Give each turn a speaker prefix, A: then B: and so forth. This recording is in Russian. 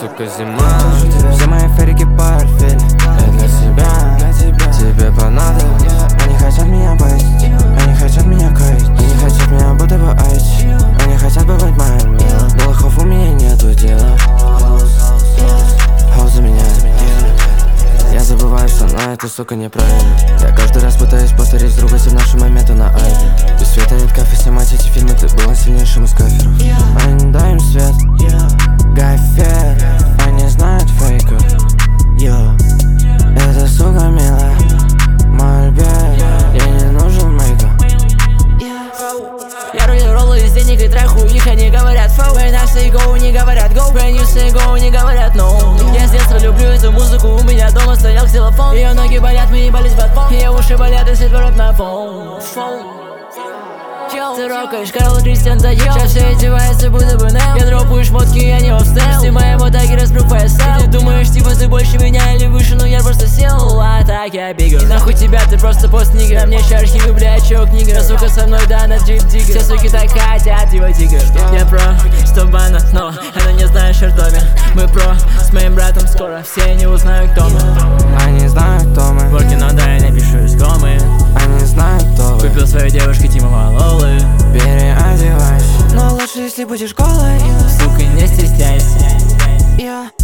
A: сука, зима.
B: Все мои ферики портфель.
A: Я для тебя, тебе понадобилось.
B: Они хотят меня быть, они хотят меня кайф. Они хотят меня будто бы айч. Они хотят бы быть моим милым. Но лохов у меня нету дела. Хаус за меня. Я забываю, что на это, сука, неправильно. Я каждый раз пытаюсь повторить с другой все наши моменты на айпе. Без света нет кафе, снимать эти фильмы, ты была сильнейшим из каферов. Они не даем свет, гафер. Они знают фейков, это, сука, милая, мой альбер. Я не нужен мейкап.
C: Я рулю роллы из денег и траху их, они говорят фау. When I say go, не говорят go. When you say go, не говорят no. Я с детства люблю эту музыку, у меня дома стоял ксилофон. Ее ноги болят, мои болеть батпон. Ее уши болят, если дворот на фон. Ты рокаешь, Карл Кристиан заел. Сейчас все одеваются, будто бы Нел. Я дропаю шмотки, я не обстрел. Снимаю мотаги, разбрух ПСЛ. Ты думаешь, типа ты больше меня или выше, но я просто сел. А так я бегаю. Нахуй тебя, ты просто пост-нигер. На мне еще архивы, блядь, чувак нигер. Сука со мной, да, на джип-диггер. Все суки так хотят его тигр. Я про, что бана снова, она не знает шертоме. Мы про, с моим братом скоро все не узнают, кто мы.
B: Они знают, кто мы.
C: Working on that, я напишу из комы.
B: Они знают, кто вы.
C: Купил своей девушке Тима Малолы.
B: Переодевайся, но лучше, если будешь голой.
C: Сука, не стесняйся.
B: Я